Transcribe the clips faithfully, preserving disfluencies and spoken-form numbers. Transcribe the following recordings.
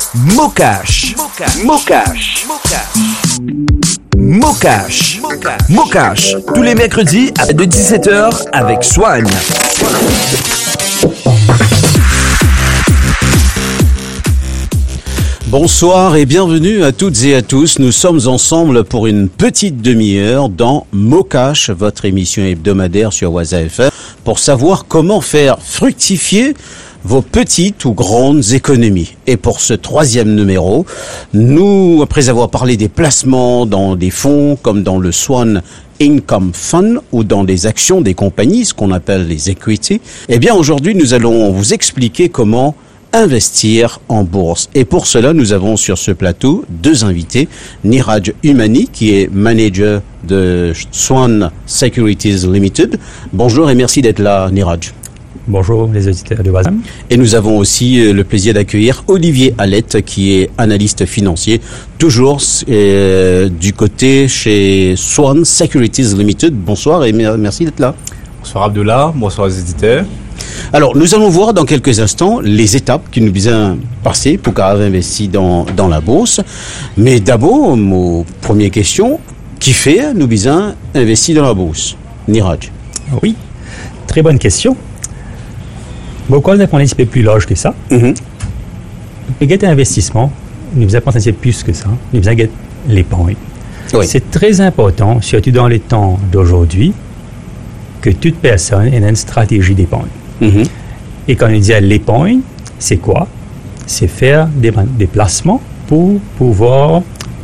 Mocash. Mocash. Mocash. Mocash. Tous les mercredis à de dix-sept heures avec Swan. Bonsoir et bienvenue à toutes et à tous. Nous sommes ensemble pour une petite demi-heure dans Mocash, votre émission hebdomadaire sur Waza F M, pour savoir comment faire fructifier vos petites ou grandes économies. Et pour ce troisième numéro, nous, après avoir parlé des placements dans des fonds comme dans le Swan Income Fund ou dans des actions des compagnies, ce qu'on appelle les equity, eh bien aujourd'hui nous allons vous expliquer comment investir en bourse. Et pour cela, nous avons sur ce plateau deux invités. Niraj Umani, qui est manager de Swan Securities Limited. Bonjour et merci d'être là, Niraj. Bonjour les auditeurs de Waza. Et nous avons aussi le plaisir d'accueillir Olivier Allette, qui est analyste financier, toujours euh, du côté chez Swan Securities Limited. Bonsoir et merci d'être là. Bonsoir Abdullah, bonsoir les auditeurs. Alors, nous allons voir dans quelques instants les étapes qui nous bien passer pour qu'on investir dans, dans la bourse. Mais d'abord, mon première question, qui fait nous bien investir dans la bourse? Niraj. Oui, très bonne question. Bon, quand on est un petit peu plus large que ça, mm-hmm. le investissement, nous avons un petit peu plus que ça, nous avons l'épargne. Oui. C'est très important, surtout dans les temps d'aujourd'hui, que toute personne ait une stratégie d'épargne. Mm-hmm. Et quand on dit à l'épargne, c'est quoi? C'est faire des, des placements pour pouvoir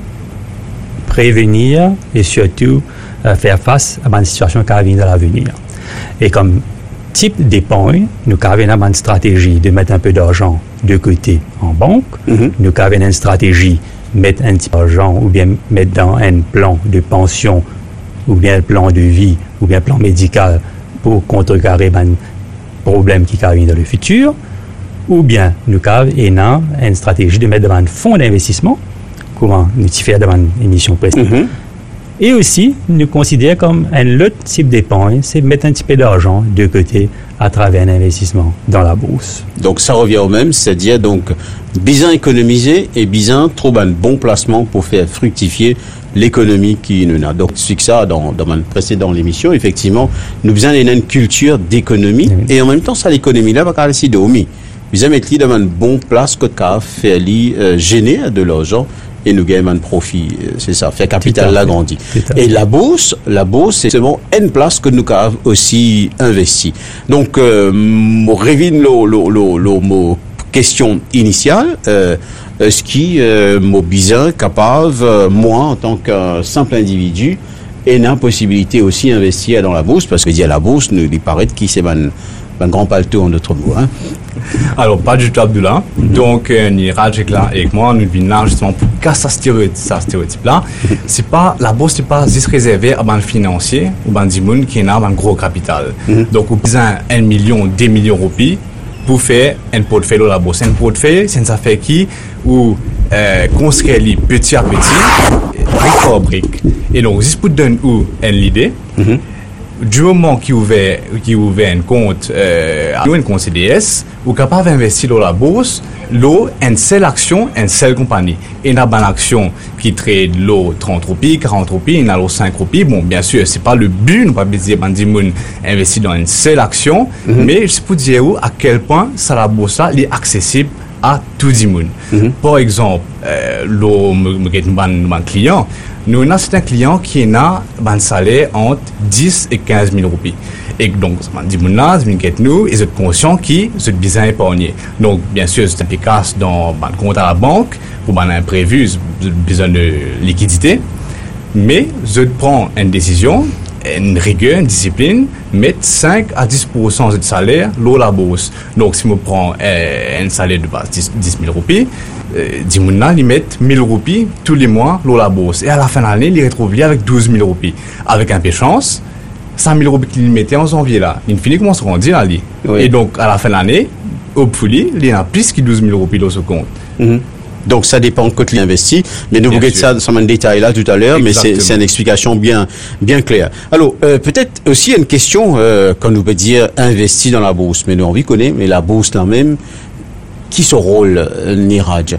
prévenir et surtout euh, faire face à une situation qui va venir dans l'avenir. Et comme type d'épargne, nous avons une stratégie de mettre un peu d'argent de côté en banque. Mm-hmm. Nous avons une stratégie de mettre un petit peu d'argent ou bien mettre dans un plan de pension ou bien un plan de vie ou bien un plan médical pour contrecarrer un problème qui arrive dans le futur, ou bien nous avons une stratégie de mettre dans un fonds d'investissement, comment nous faire dans une émission précédente. Mm-hmm. Et aussi, nous considérons comme un autre type d'épargne, c'est mettre un petit peu d'argent de côté à travers un investissement dans la bourse. Donc ça revient au même, c'est-à-dire donc bien économiser et bien trouver un bon placement pour faire fructifier l'économie qui nous a. Donc c'est que ça dans dans ma précédente émission, effectivement, nous besoin d'une culture d'économie oui. Et en même temps ça l'économie là va car ici de omi. Besoin mettre lui dans une bonne place que qu'a faire lui euh, générer de l'argent et nous gagnons un profit, c'est ça, faire capital l'agrandir. Et la bourse, la bourse, c'est seulement une place que nous avons aussi investi. Donc, euh, mon révine le, le, le, le, mon question initiale, euh, est-ce qui, euh, mon bizarre, capable, euh, moi, en tant qu'un simple individu, et une possibilité aussi d'investir dans la bourse, parce que dire la bourse, nous, il paraît qui c'est un, un grand paletot en d'autres mots, hein. Alors, pas du tout, Abdullah. Mm-hmm. Donc, euh, Niraj est là avec moi, nous venons là justement pour casser ce stéréotype-là. Mm-hmm. C'est pas, la bourse, c'est pas juste réservé à un financier ou à un monde qui a un gros capital. Mm-hmm. Donc, vous besoin un million, deux millions de roupies pour faire un portefeuille de la bourse. Un portefeuille, c'est une affaire qui, où, euh, construire petit à petit, brique par brique. Et donc, juste pour donner où une idée, mm-hmm. du moment qu'il ouvert qu'il ouvert un compte euh, un compte C D S ou capable d'investir dans la bourse l'eau une seule action une seule compagnie et il y a une action qui trade l'eau trente roupies quarante roupies il y a l'eau cinq roupies bon bien sûr c'est pas le but nous pas dire bandi moun investir dans une seule action mm-hmm. mais je peux dire à quel point ça la bourse là est accessible à tout le monde. Mm-hmm. Par exemple euh, l'eau me get un client. Nous avons certains clients qui ont un salaire entre dix et quinze mille roupies. Et donc, ça dit là, nous, ils sont conscients qu'ils sont bien épargnés. Donc, bien sûr, c'est efficace dans un compte à la banque, pour un imprévu, besoin de liquidité. Mais, je prends une décision, une rigueur, une discipline, mettre cinq à dix pour cent de salaire dans la bourse. Donc, si je prends euh, un salaire de base, dix mille roupies, dix mois, ils mettent mille roupies tous les mois dans la bourse. Et à la fin de l'année, ils retrouvent avec douze mille roupies. Avec un peu de chance, cinq mille roupies qu'ils mettaient en janvier là, ils finissent comment se rendre là. Oui. Et donc, à la fin de l'année, au poulie, il y a plus que douze mille roupies dans ce compte. Mm-hmm. Donc ça dépend de quoi tu investis, mais nous vous guettons ça dans un détail là tout à l'heure, mais c'est, c'est une explication bien bien claire. Alors euh, peut-être aussi une question euh, quand nous peut dire investir dans la bourse, mais nous on vit connaît, mais la bourse là même, qui son rôle, euh, Niraj?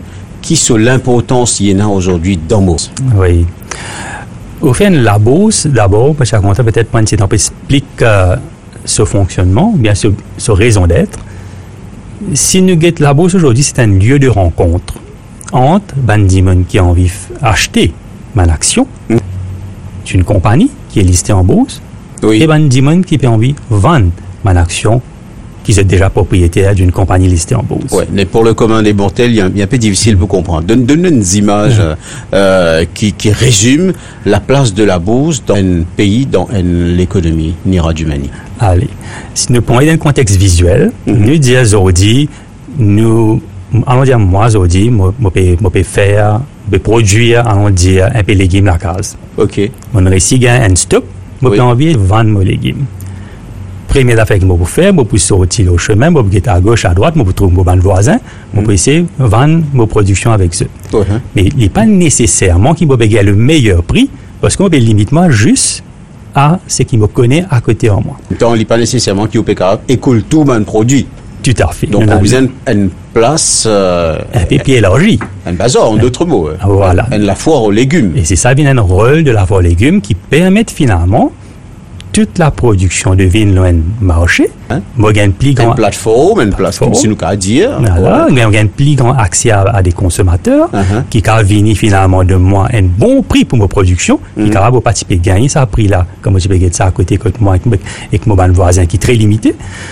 qui sont l'importance qu'il y en a aujourd'hui dans le bourse? Oui. Au fait, la bourse, d'abord, parce que je vais peut-être prendre un peu explique euh, ce fonctionnement, bien sûr, sa raison d'être. Si nous guettons la bourse aujourd'hui, c'est un lieu de rencontre entre des gens qui ont envie d'acheter une action mm. d'une compagnie qui est listée en bourse, oui. et des gens qui ont envie de vendre une action qui sont déjà propriétaires d'une compagnie listée en bourse. Oui, mais pour le commun des mortels, il y a un peu difficile pour comprendre. Donne-nous une image mmh. euh, qui, qui résume la place de la bourse dans un pays, dans une, l'économie Nirad-Umani. Allez, si nous prenons un contexte visuel, mmh. nous disons aujourd'hui, nous, allons dire moi aujourd'hui, je peux faire, je peux produire, allons dire, un peu de légumes à la case. Ok. On réussit à un stock, je peux envie de vendre mes légumes. Première affaire que je peux faire, je peux sortir au chemin, je peux aller à gauche, à droite, je peux trouver mon voisin, je peux essayer de vendre mes productions avec eux. Uh-huh. Mais il n'est pas nécessairement qu'il me paye le meilleur prix, parce qu'on peut limiter moi juste à ce qu'il me connaît à côté en moi. Donc, il n'est pas nécessairement qu'il peut écoule tout mon produit. Tout à fait. Donc, on a besoin d'une place... Euh, un peu plus élargie. Un bazar, en d'autres mots. Voilà. Un, la foire aux légumes. Et c'est ça, il y a un rôle de la foire aux légumes qui permet finalement toute la production de vin dans un marché, hein? Moi, j'ai un plus grand... Une plateforme, une plateforme, c'est nous qu'à dire. Voilà, ouais. J'ai un plus grand accès à, à des consommateurs uh-huh. qui peuvent venir finalement de moi un bon prix pour ma production, mm-hmm. qui peuvent participer gagner ce prix-là, comme je peux gagner ça à côté de moi avec mon voisin qui est très limité.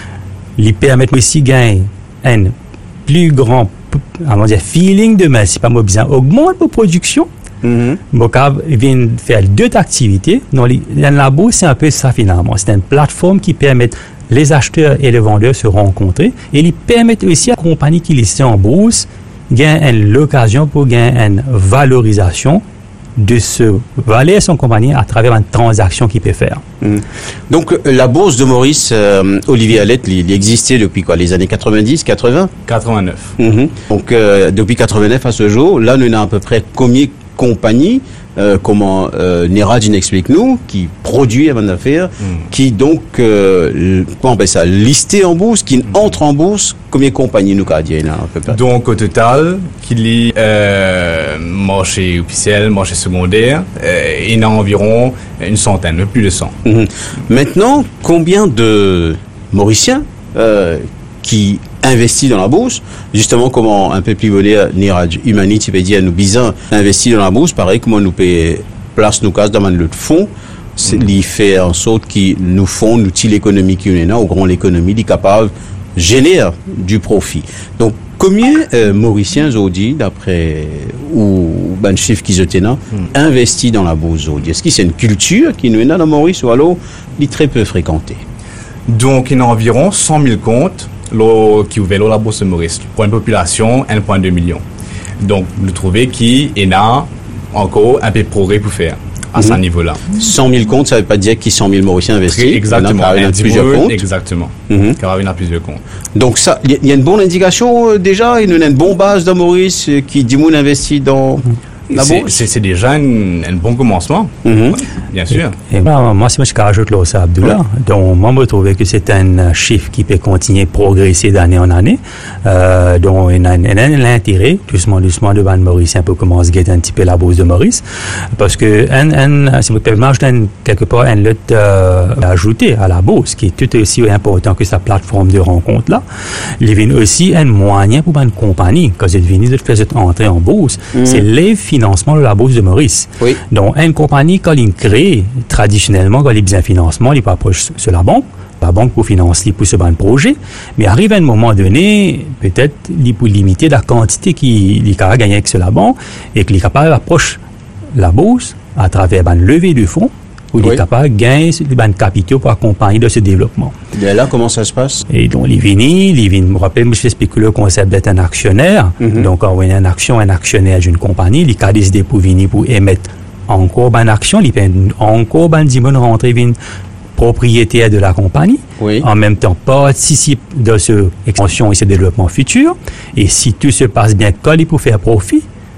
Ils permettent aussi de gagner un plus grand, allons dire, feeling de main. Si pas moi besoin augmente ma production, Mm-hmm. Bocab vient faire deux activités. Dans la bourse, c'est un peu ça finalement. C'est une plateforme qui permet les acheteurs et les vendeurs de se rencontrer et ils permettent aussi à la compagnie qui listent en bourse gagner l'occasion pour gagner une valorisation de ce valer son compagnie à travers une transaction qu'il peut faire. Mmh. Donc la bourse de Maurice, euh, Olivier Alette, il, il existait depuis quoi, les années quatre-vingt-dix, quatre-vingts quatre-vingt-neuf. Mmh. Donc euh, depuis quatre-vingt-neuf à ce jour, là nous avons à peu près combien compagnies, euh, comment euh, Nirad explique-nous, qui produit avant d'affaires, mmh. qui donc, euh, comment on appelle ça, listé en bourse, qui mmh. entre en bourse, combien de compagnies nous avons là à peu près? Donc au total, qu'il y a euh, marché officiel, marché secondaire, euh, il y en a environ une centaine, plus de cent. Mmh. Maintenant, combien de Mauriciens euh, qui investi dans la bourse, justement comment un peu plus volé Nirad-Umani, tu peux dire nous bizarre investi dans la bourse, pareil comment nous paye place nous casse dans le fond, c'est mm. fait en sorte qu'ils nous font l'outil l'économie qui est là, au grand l'économie, est capable de générer du profit. Donc combien euh, Mauriciens aujourd'hui, d'après ou ben chiffre qu'ils étaient là, mm. investis dans la bourse aujourd'hui? Est-ce que c'est une culture qui nous est là dans Maurice ou alors il est très peu fréquenté? Donc il y a environ cent mille comptes qui ouvert la bourse de Maurice pour une population un virgule deux million. Donc, nous trouvons qu'il y a encore un peu de progrès pour faire à mm-hmm. ce niveau-là. cent mille comptes, ça ne veut pas dire qu'il y a cent mille Mauriciens investis. Exactement. Il y a plusieurs comptes. Exactement. Mm-hmm. Car il y a plusieurs comptes. Donc, ça, il y, y a une bonne indication euh, déjà, il y a une bonne base dans Maurice euh, qui dit qu'on investit dans. C'est, c'est, c'est déjà un, un bon commencement, mm-hmm. bien sûr. Et, et moi, moi, si je rajoute là aussi, Abdullah, ouais. donc moi, je trouve que c'est un chiffre qui peut continuer à progresser d'année en année. Euh, donc, il y a l'intérêt, doucement, doucement, de Van Maurice, un peu commence à guetter un petit peu la bourse de Maurice. Parce que, un, un, si vous permettez, je quelque part un lot euh, ajouté à la bourse, qui est tout aussi important que sa plateforme de rencontre-là. Il y a aussi un moyen pour une compagnie, quand vous venez de faire cette entrée en bourse, mm-hmm. c'est les financement de la bourse de Maurice. Oui. Donc, une compagnie, quand il crée, traditionnellement, quand il a besoin de financement, il peut approcher sur la banque, la banque pour financer pour ce bon projet, mais arrive à un moment donné, peut-être, il peut limiter la quantité qu'il a gagné avec la banque et qu'il est capable d'approcher la bourse à travers une levée de fonds où il oui. est capable de gagner des capitaux pour accompagner de ce développement. Et là, comment ça se passe? Et donc, les vignes, les vignes, je me rappelle, je explique le concept d'être un actionnaire. Mm-hmm. Donc, quand on est un action, un actionnaire d'une compagnie, il a décidé pour venir pour émettre encore une action, il peut encore une dimension rentrer une propriétaire de la compagnie. Oui. En même temps, participe de cette expansion et ce développement futur. Et si tout se passe bien, quand il peut faire profit,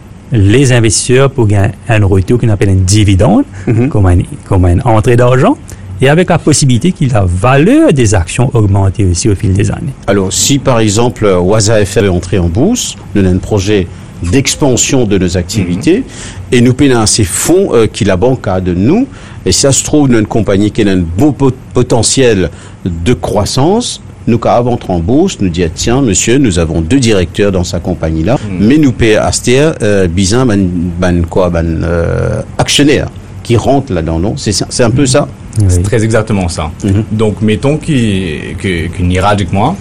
les investisseurs pour gagner un retour qu'on appelle un dividende, mm-hmm. comme, un, comme une entrée d'argent, et avec la possibilité que la valeur des actions augmente aussi au fil des années. Alors, si par exemple, Waza F R est entré en bourse, nous avons un projet d'expansion de nos activités mm-hmm. et nous payons ces fonds euh, qui la banque a de nous. Et ça se trouve dans une compagnie qui a un beau potentiel de croissance. Nous, quand avant en bourse, nous disons, tiens, monsieur, nous avons deux directeurs dans sa compagnie-là, mm. mais nous payons à euh, bizin, ben, ben, quoi, ben, euh, actionnaire qui rentre là-dedans, non? C'est, c'est un peu ça? Oui. C'est très exactement ça. Mm-hmm. Donc, mettons qu'il, que, qu'une ira avec moi,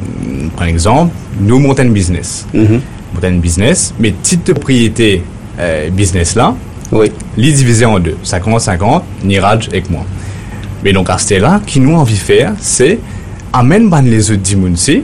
par exemple, nous montons un business. Mm-hmm. Montons un business, mais titre de propriété, euh, business-là, oui. les diviser en deux. cinquante cinquante, Niraj avec moi. Mais donc, à ce là, qui nous envie de faire, c'est amène ban les autres dimunsi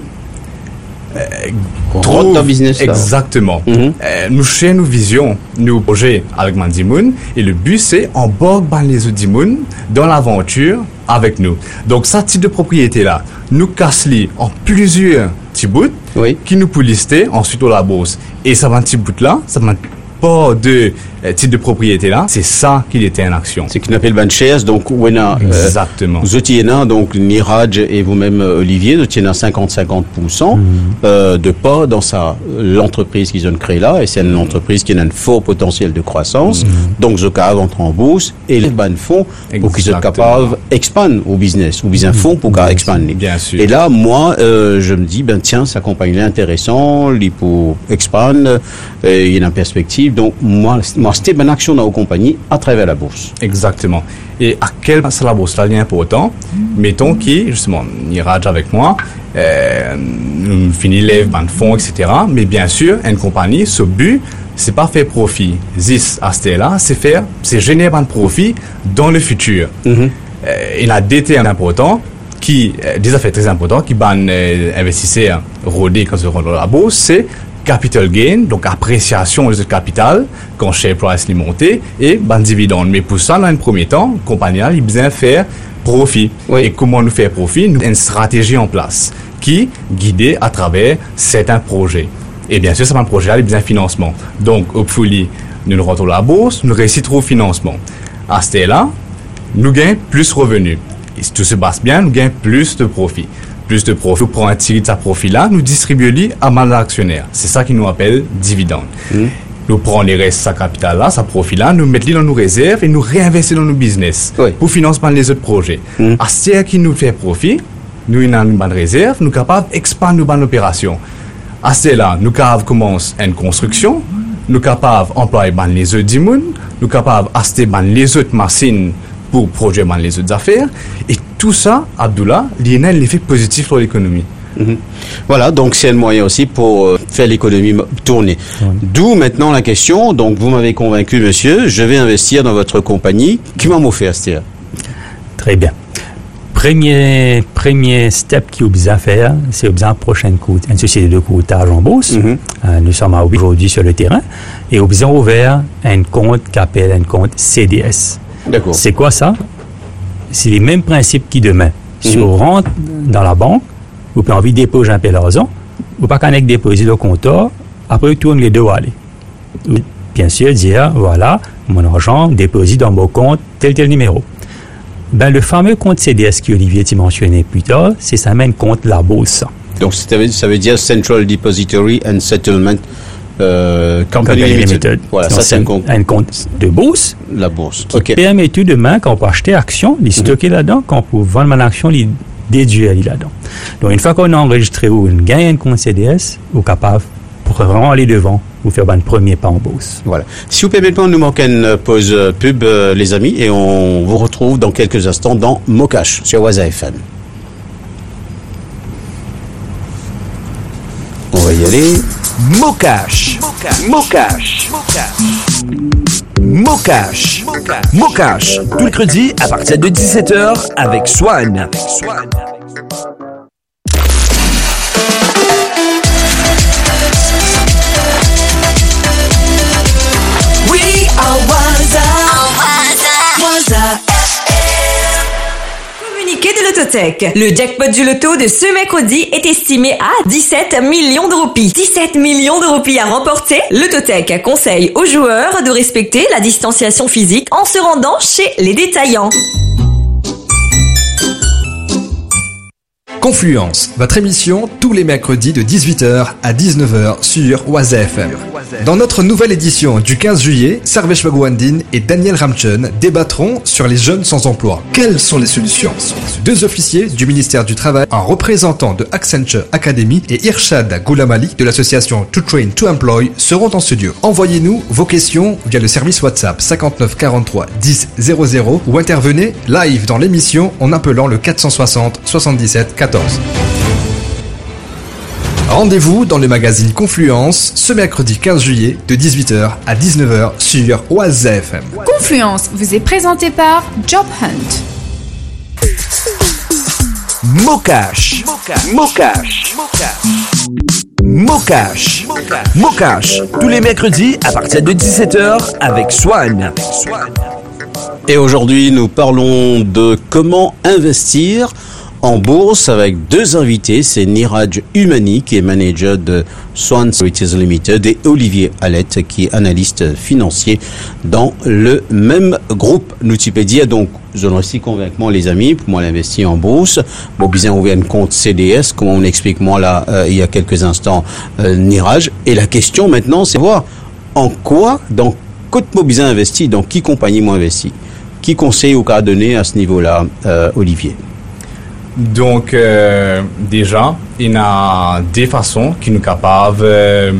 euh, trouve dans business là. Exactement. Mm-hmm. Euh, nous cherchons nos visions, nos projets avec Mandimoun et le but c'est embarquer ban les autres dimoun dans l'aventure avec nous. Donc ça type de propriété là, nous casse-les en plusieurs petits bouts oui. qui nous pour lister ensuite à la bourse. Et ça va un petit bout là, ça va pas de euh, titre de propriété là, c'est ça qu'il était en action. C'est qu'on appelle ban shares, donc Wena. Exactement. Vous étiez là, donc Niraj et vous-même Olivier, vous étiez à cinquante cinquante pour cent mm-hmm. euh, de part dans sa l'entreprise qu'ils ont créée là, et c'est une entreprise qui a un fort potentiel de croissance. Mm-hmm. Donc Zoka entre en bourse et les ban fonds pour qu'ils soient capables d'expandre au business, ou bien un fonds pour qu'ils expandent. Bien sûr. Et là, moi, euh, je me dis, ben tiens, sa compagnie est intéressante, il pour expandre, euh, il y a une perspective. Donc moi, moi c'était une action dans la compagnie à travers la bourse. Exactement. Et à quel point la bourse là est important? Mettons qui justement Niraj avec moi, euh, nous finissons les fonds, et cetera. Mais bien sûr, une compagnie, ce but, c'est pas faire profit. Zis à ce là, c'est faire, c'est générer un profit dans le futur. Mm-hmm. Euh, il a des termes importants qui, euh, des affaires très importantes qui ban euh, investisseurs rodés quand ils rentrent dans la bourse, c'est capital gain, donc appréciation de capital quand share price est monté et ban dividende. Mais pour ça, dans un premier temps, la compagnie a besoin de faire profit. Oui. Et comment nous faire profit? Nous avons une stratégie en place qui guidée à travers certains projets. Et bien sûr, c'est un projet, il a besoin de financement. Donc, au folie, nous nous rentrons à la bourse, nous réussissons au financement. À ce là, nous gagnons plus de revenus. Et si tout se passe bien, nous gagnons plus de profit. Plus de profit, pour un tiré de sa profit-là, nous distribuons à mal actionnaire. C'est ça qui nous appelle dividende. Mmh. Nous prenons les restes de sa capital-là, sa profit-là, nous mettons dans nos réserves et nous réinvestissons dans nos business oui. pour financer les autres projets. Mmh. À ce qui nous fait profit, nous avons une bonne réserve, nous sommes capables d'expandre nos bonnes opérations. À ce là, nous sommes capables de commencer une construction, nous sommes capables d'employer les autres dimoun, nous sommes capables d'acheter les autres machines pour produire les autres affaires. Et tout ça, Abdullah, il y a un effet positif sur l'économie. Mm-hmm. Voilà, donc c'est un moyen aussi pour euh, faire l'économie tourner. Mm-hmm. D'où maintenant la question, donc vous m'avez convaincu, monsieur, je vais investir dans votre compagnie. Qui m'a offert, c'est-à-dire? Très bien. Premier, premier step qu'il y a besoin de faire, c'est besoin de prochaine coûte, une société de courtage en bourse. Mm-hmm. Euh, nous sommes aujourd'hui sur le terrain et nous besoin ouvert un compte qui appelle un compte C D S. D'accord. C'est quoi ça? C'est les mêmes principes qui demain. Mm-hmm. Si vous rentrez dans la banque, vous pouvez envie de déposer un peu d'argent, vous pas qu'à déposer le compteur, après vous tournez les deux à aller. Bien sûr, dire, voilà, mon argent déposé dans mon compte, tel tel numéro. Ben, le fameux compte C D S que Olivier t'a mentionné plus tard, c'est ça même compte la bourse. Donc ça veut, ça veut dire Central Depository and Settlement euh, Company, Company Limited. Limited. Voilà, donc, ça c'est un compte. Un compte de bourse. La bourse. Qui okay. permet tout demain, quand on peut acheter action, les stocker mm-hmm. là-dedans, quand on peut vendre une action, les déduire là-dedans. Donc une fois qu'on a enregistré ou on gagne un compte C D S, on est capable pour vraiment aller devant ou faire un premier pas en bourse. Voilà. Si vous permettez, nous manquons une pause pub, euh, les amis, et on vous retrouve dans quelques instants dans Mokash sur Waza F M. On va y aller. Mokash. Mokash. Mokash. Mokash. Tout le crédit à partir de dix-sept heures avec Swan. We are Waza. Waza F M. Communiqué de l'Autotech. Le jackpot du loto de ce mercredi est estimé à dix-sept millions de roupies. dix-sept millions de roupies à remporter. L'Autotech conseille aux joueurs de respecter la distanciation physique en se rendant chez les détaillants. Confluence, votre émission tous les mercredis de dix-huit heures à dix-neuf heures sur Waza F M. Dans notre nouvelle édition du quinze juillet, Sarvesh Bhagwandin et Daniel Ramchun débattront sur les jeunes sans emploi. Quelles sont les solutions? Deux officiers du ministère du Travail, un représentant de Accenture Academy et Irshad Goulamali de l'association To Train to Employ seront en studio. Envoyez-nous vos questions via le service WhatsApp cinquante-neuf quarante-trois dix zéro zéro ou intervenez live dans l'émission en appelant le quatre cent soixante soixante-dix-sept quatorze. Rendez-vous dans le magazine Confluence ce mercredi quinze juillet de dix-huit heures à dix-neuf heures sur Waza F M. Confluence vous est présenté par Job Hunt. Mocash. Mocash. Mocash. Mocash. Tous les mercredis à partir de dix-sept heures avec Swan. Et aujourd'hui, nous parlons de comment investir en bourse avec deux invités, c'est Niraj Humani qui est manager de Swan Securities Limited et Olivier Allette qui est analyste financier dans le même groupe Nutipédia. Donc, je aussi convaincre les amis pour moi l'investir en bourse. Bon, bien ouvert un compte C D S, comme on explique moi là euh, il y a quelques instants, euh, Niraj. Et la question maintenant, c'est voir en quoi, dans quoi moi bien investi, dans qui compagnie moi investi, qui conseille ou qu'a donné à ce niveau-là, euh, Olivier. Donc, euh, déjà, il y a des façons qui nous capables euh,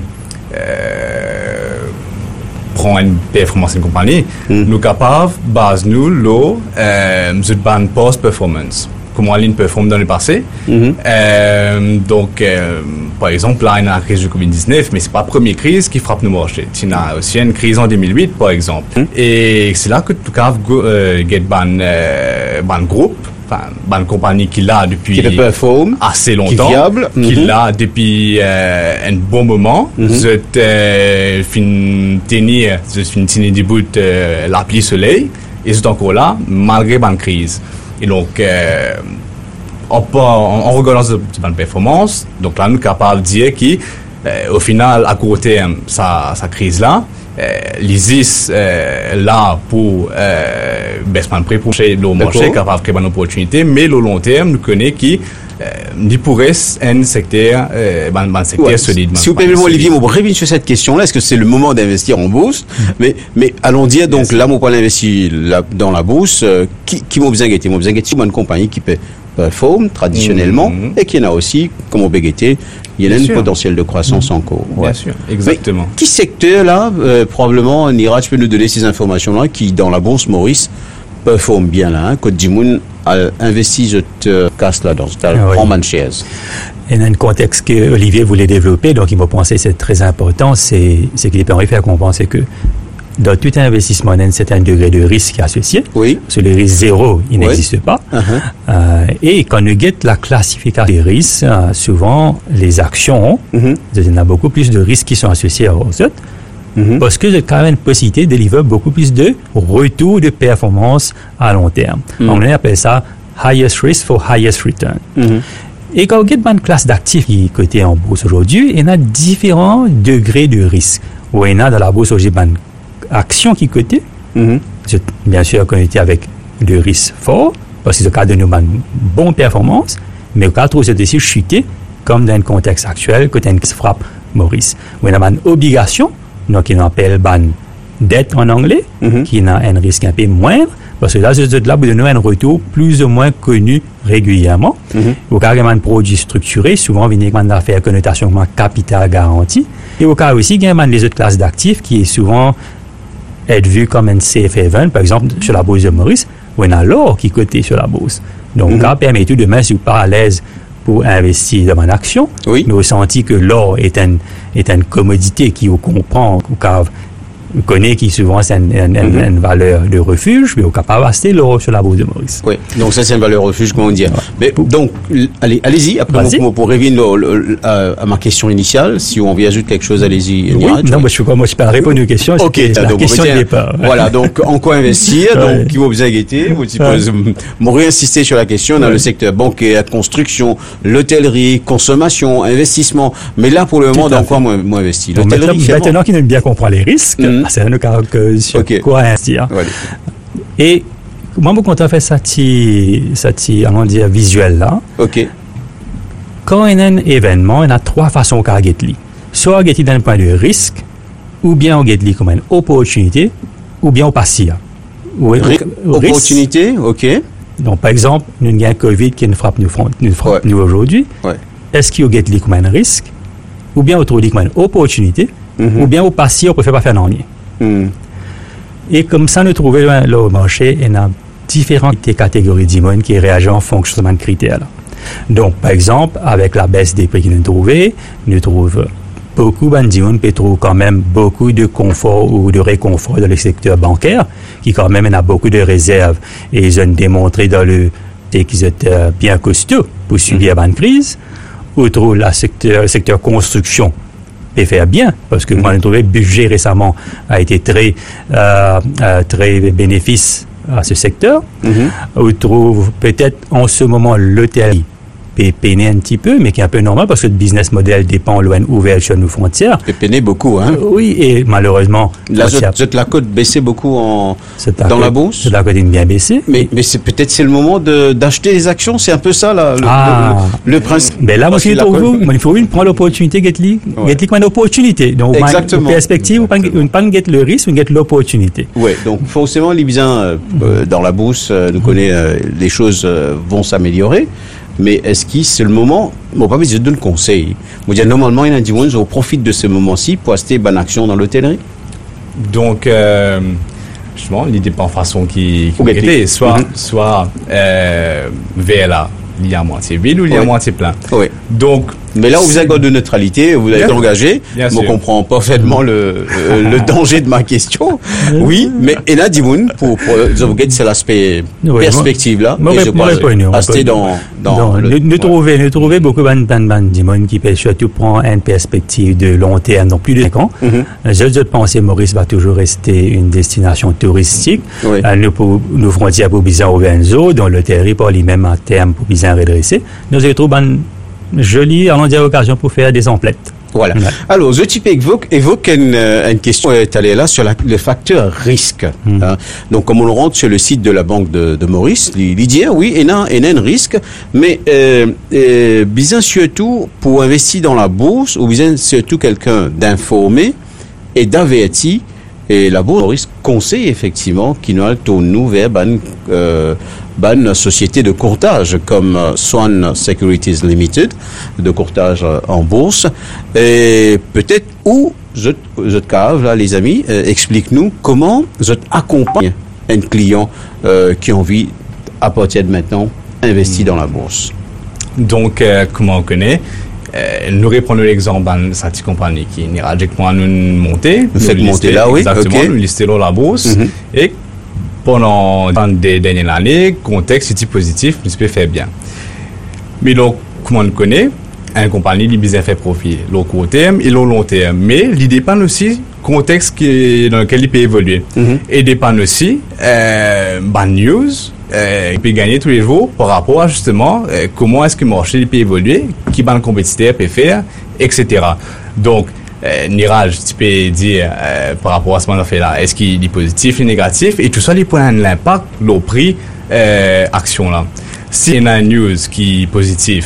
euh, prendre une performance d'une compagnie. Mm. Nous capables, base nous, l'eau, euh, nous ban post-performance. Comment elle performe dans le passé. Mm-hmm. Euh, donc, euh, par exemple, là, il y a la crise du covid dix-neuf, mais ce n'est pas la première crise qui frappe nos marchés. Il y a aussi une crise en deux mille huit, par exemple. Mm. Et c'est là que tu as euh, get ban, euh, ban groupe. Enfin, une compagnie qui l'a depuis qui performe, assez longtemps, qui est viable, qui mm-hmm. l'a depuis euh, un bon moment. Mm-hmm. Je euh, fin tenir, je fin tenir debout euh, l'appli soleil et c'est encore là malgré la crise. Et donc, euh, en, en, en regardant cette performance, donc là nous sommes capables de dire qu'au euh, final, à court terme, sa, sa crise là. Euh, l'I S I euh, là pour euh, baisser le prix pour le marché, capable de créer une opportunité, mais le long terme, nous connaissons qui euh, pourrait un secteur, euh, un, un secteur ouais. solide. Si vous pouvez, Olivier, vous revenez sur cette question-là, est-ce que c'est le moment d'investir en bourse? mm. mais, mais allons dire, donc yes. là, mon point d'investir dans la bourse, euh, qui, qui m'a besoin d'être? M'a besoin d'être une compagnie qui peut performe traditionnellement mm-hmm. et qui en a aussi, comme au B G T, il y a un potentiel de croissance mm-hmm. en cours. Ouais. Bien sûr, exactement. Mais qui secteur là, euh, probablement, Niraj peut nous donner ces informations-là qui, dans la bourse Maurice, performe bien là. Hein, Côte d'Imoun a investi cette euh, casse là dans cette ah, oui. en shares. Et dans un contexte que Olivier voulait développer, donc il m'a pensé c'est très important, c'est, c'est qu'il peut en faire qu'on pense que dans tout investissement, il y a un certain degré de risque associé. Oui. Parce que le risque zéro, il oui. n'existe pas. Uh-huh. Euh, et quand on guette la classification des risques, euh, souvent, les actions, uh-huh. il y en a beaucoup plus de risques qui sont associés aux autres. Uh-huh. Parce que c'est quand même une possibilité de délivrer beaucoup plus de retour de performance à long terme. Uh-huh. On appelle ça highest risk for highest return. Uh-huh. Et quand on guette une classe d'actifs qui est cotée en bourse aujourd'hui, il y a différents degrés de risque. Où il y a dans la bourse aujourd'hui, action qui côté, mm-hmm. bien sûr qu'on était avec le risque fort, parce que ce cas de nous une bonne performance, mais au cas où c'est aussi chuté, comme dans le contexte actuel, quand une frappe Maurice. On a une obligation, donc on appelle une dette en anglais, mm-hmm. qui a un risque un peu moindre, parce que là, c'est là, vous donnez un retour plus ou moins connu régulièrement. Mm-hmm. Au cas où un produit structuré, souvent, il y a une affaire connotation comme capital garanti. Et au cas aussi, il y a les autres classes d'actifs qui est souvent être vu comme un safe haven, par exemple, sur la bourse de Maurice, où on a l'or qui est coté sur la bourse. Donc, mm-hmm. ça permet tout demain, si vous n'êtes pas à l'aise pour investir dans une action, oui. nous ressentons que l'or est, un, est une commodité qui vous comprend, on connaît qui souvent c'est une, une, mm-hmm. une valeur de refuge, mais on est capable d'acheter l'or sur la bourse de Maurice. Oui, donc ça c'est une valeur refuge, comment on dit. Ouais. Mais donc, allez, allez-y, après Vas-y. pour, pour revenir le, le, à, à ma question initiale, si on vient ajouter quelque chose, allez-y. Oui, Niraj, non, oui. moi je ne peux pas répondre aux questions, ok, la donc, question de départ. Voilà, donc en quoi investir, ouais. donc qui m'a besoin guetter, m'ont réinsisté sur la question dans ouais. le secteur bancaire, construction, l'hôtellerie, consommation, investissement, mais là pour le moment, dans quoi moi investir? L'hôtellerie, maintenant qu'il bien comprend les risques, mm-hmm. c'est un cas que sur okay. quoi investir. Ouais. Et moi, quand on fait ça, ça allons dire visuel là, okay. quand il y a un événement, il y a trois façons qu'à guetter. Soit à guetter d'un point de risque, ou bien on guette comme une opportunité, ou bien on passe. Opportunité, ok. Donc, par exemple, nous avons un Covid qui nous frappe nous, nous, frappe ouais. nous aujourd'hui. Ouais. Est-ce qu'il y a comme un risque, ou bien on trouve comme une opportunité, mm-hmm. ou bien on passe, on peut faire pas faire rien. Mm. Et comme ça, nous trouvons le marché, il y a différentes catégories d'immunes qui réagissent en fonction de ces critères. Donc, par exemple, avec la baisse des prix que nous trouvons, nous trouvons beaucoup d'immunes qui trouvent quand même beaucoup de confort ou de réconfort dans le secteur bancaire, qui quand même a beaucoup de réserves. Et ils ont démontré dans le qu'ils étaient bien costauds pour subir la crise. Outre le secteur, secteur construction peut faire bien, parce que mm-hmm. moi, j'ai trouvé le budget récemment a été très, euh, euh, très bénéfice à ce secteur. Mm-hmm. On trouve peut-être en ce moment l'hôtellerie peut peiner un petit peu, mais qui est un peu normal parce que le business model dépend loin ouvert sur nos frontières. Peut peiner beaucoup, hein? Euh, oui, et malheureusement. La, zot, a... la cote baissait beaucoup en, dans la bourse. La cote est bien baissée. Mais, mais c'est peut-être c'est le moment de, d'acheter les actions, c'est un peu ça, là, le, ah. le, le, le principe. Mais là, moi, je trouve vous, il faut une prendre l'opportunité, Getly. Getly comme une opportunité. Donc, exactement. Une perspective, on ne pas get le risque, on get l'opportunité. Oui, donc forcément, les biens euh, euh, dans la bourse, euh, nous connaît, euh, les choses euh, vont s'améliorer. Mais est-ce que c'est le moment, bon, pas je donne conseil. Vous dire normalement, il y a des gens qui profitent de ce moment-ci pour acheter bonne action dans l'hôtellerie. Donc, euh, justement, l'idée pas en façon qui, qui était, soit, mm-hmm. soit euh, vers là, il y a moitié vide ou il y a oui. moitié plein. Oui. Donc, mais là, vous avez de neutralité, vous avez été engagé. On comprend parfaitement le, le, le danger de ma question. Oui, mais et là, Dimoun, pour, pour c'est l'aspect oui, perspective là. Moi, et je crois rester dans, dans, dans le, nous, nous trouver, nous trouver beaucoup de ban Dimoun qui peut surtout prendre une perspective de long terme, donc plus de cinq ans. Mm-hmm. Je, je pense que Maurice va toujours rester une destination touristique. Oui. Euh, nous, pour, nous frontières pour Bizan au Benzo, dont l'hôtellerie par lui-même à terme pour Bizan redresser. Nous avons trouvé joli, allons dire occasion pour faire des emplettes. Voilà. Ouais. Alors, je type évoque, évoque une, une question est allée là sur la, le facteur risque. Mm. Hein. Donc, comme on le rentre sur le site de la banque de, de Maurice, il dit oui, il y a un risque, mais euh, euh, bien surtout pour investir dans la bourse, ou bien surtout quelqu'un d'informé et d'averti. Et la bourse Maurice conseille effectivement qu'il nous tourne vers une euh, bonne société de courtage comme Swan Securities Limited, de courtage en bourse. Et peut-être où, je, je cave là les amis, euh, explique-nous comment je accompagne un client euh, qui a envie, à partir de maintenant, investir mmh. dans la bourse. Donc, euh, comment on connaît Euh, nous reprenons l'exemple de cette compagnie qui est radicalement nous monter. Nous faites monter là, oui. Exactement, okay. nous lister là la bourse. Mm-hmm. Et pendant les dernières années, le contexte était positif, nous peut faire bien. Mais donc, comment on connaît, une compagnie qui bien fait profit, le court terme et le long terme. Mais il dépend aussi du contexte qui, dans lequel il peut évoluer. Mm-hmm. Et dépend aussi euh, bonne news. Euh, il peut gagner tous les jours par rapport à justement euh, comment est-ce que le marché peut évoluer, qui va le compétiteur peut faire, et cetera. Donc, euh, Niraj, tu peux dire euh, par rapport à ce qu'on fait là, est-ce qu'il est positif ou négatif, et tout ça, il peut avoir un impact, le prix, euh, action là. Si il y a une news qui est positive,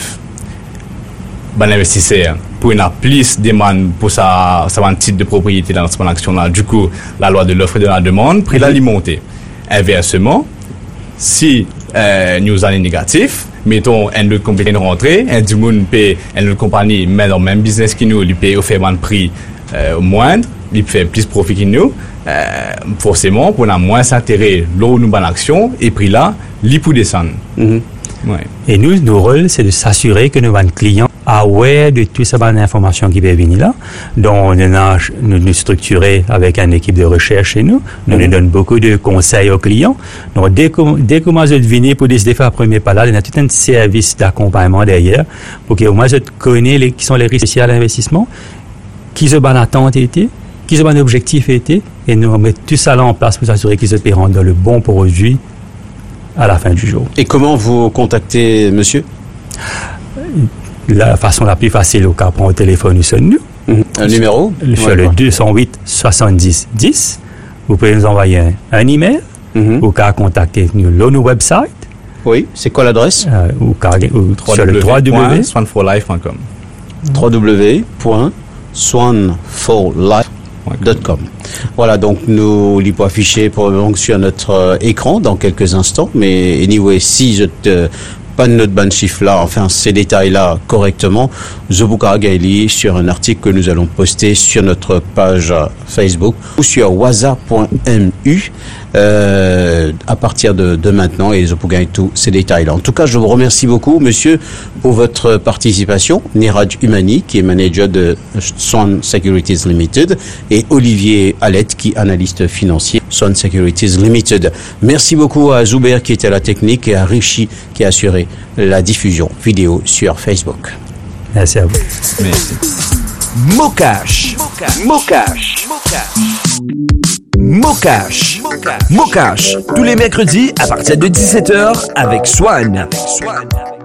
ben, l'investisseur, pour une plus de demande pour sa, sa titre de propriété dans cette action là, du coup, la loi de l'offre et de la demande, prix là, il est monté. Inversement, si euh, news est négatif, mettons une autre compagnie rentrée, un du monde paye une autre compagnie mais dans le même business que nous, lui paye offert un prix euh, moindre, il fait plus profit que nous, euh, forcément pour a moins s'intérêt là où nous avons l'action et prix là, il peut descendre. Mm-hmm. Ouais. Et nous, notre rôle, c'est de s'assurer que nos clients aware de toutes ces bonnes informations qui peuvent venir là. Donc, nous nous structurer avec une équipe de recherche chez nous. Nous mm-hmm. nous donnons beaucoup de conseils aux clients. Donc, dès que, dès que moi je venir pour décider de faire un premier pas là, il y a tout un service d'accompagnement derrière pour que moi je connais les, qui sont les risques à l'investissement, qui se bonne attente été, qui se bon objectif été, et nous mettons tout ça là en place pour s'assurer qu'ils se paieront dans le bon produit à la fin du jour. Et comment vous contactez monsieur? La façon la plus facile au cas prendre au téléphone, nous sommes nous. Mmh. Un numéro? Sur ouais, le deux cent huit soixante-dix dix. Vous pouvez nous envoyer un, un email mmh. au cas contacter nous, le website Oui, c'est quoi l'adresse? euh, ou, carré- ou sur le w w w point w w w swan for life point com. w w w point swan for life point com. Voilà, donc nous l'y pas afficher probablement sur notre euh, écran dans quelques instants, mais anyway, si je te pas de notre ban chiffre là, enfin ces détails là correctement, Zobuka Gaili sur un article que nous allons poster sur notre page Facebook ou sur waza point m u euh, à partir de, de maintenant, et Zobuka et tous ces détails là. En tout cas, je vous remercie beaucoup, monsieur, pour votre participation. Niraj Humani, qui est manager de Swan Securities Limited, et Olivier Alette, qui est analyste financier Swan Securities Limited. Merci beaucoup à Zuber qui était à la technique et à Rishi qui a assuré la diffusion vidéo sur Facebook. Merci à vous. Merci. Mocash. Mocash. Mocash. Mocash. Tous les mercredis à partir de dix-sept heures avec Swan. Swan.